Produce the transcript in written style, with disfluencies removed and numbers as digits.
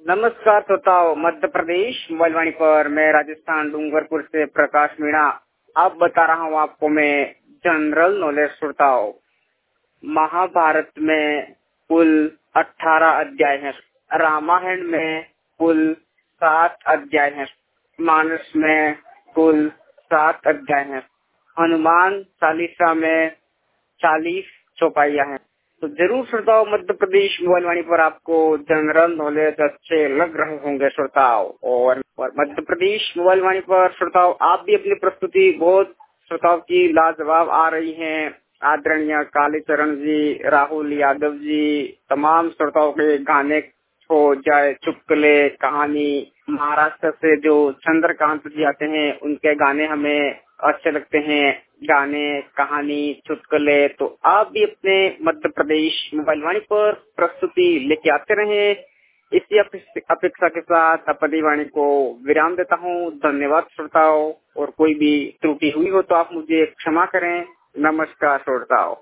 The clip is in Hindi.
नमस्कार श्रोताओं, मध्य प्रदेश मोबाइल वाणी पर मैं राजस्थान डूंगरपुर से प्रकाश मीणा अब बता रहा हूँ आपको मैं जनरल नॉलेज। श्रोताओं, महाभारत में कुल 18 अध्याय हैं, रामायण में कुल 7 अध्याय हैं, मानस में कुल 7 अध्याय हैं, हनुमान चालीसा में 40 चौपाइयां हैं। तो जरूर श्रोताओं, मध्य प्रदेश मोबाइल वाणी पर आपको जनरल नॉलेज अच्छे लग रहे होंगे श्रोताओं। और मध्य प्रदेश मोबाइल वाणी पर श्रोताओं आप भी अपनी प्रस्तुति बहुत श्रोताओं की लाजवाब आ रही हैं। आदरणीय कालीचरण जी, राहुल यादव जी, तमाम श्रोताओं के गाने हो जाए चुटकुले, कहानी, महाराष्ट्र से जो चंद्रकांत जी आते हैं उनके गाने हमें अच्छे लगते हैं, गाने, कहानी, चुटकुले। तो आप भी अपने मध्य प्रदेश मोबाइल वाणी पर प्रस्तुति लेके आते रहें। इसी अपेक्षा के साथ अपनी वाणी को विराम देता हूँ। धन्यवाद श्रोताओं, और कोई भी त्रुटि हुई हो तो आप मुझे क्षमा करें। नमस्कार श्रोताओं।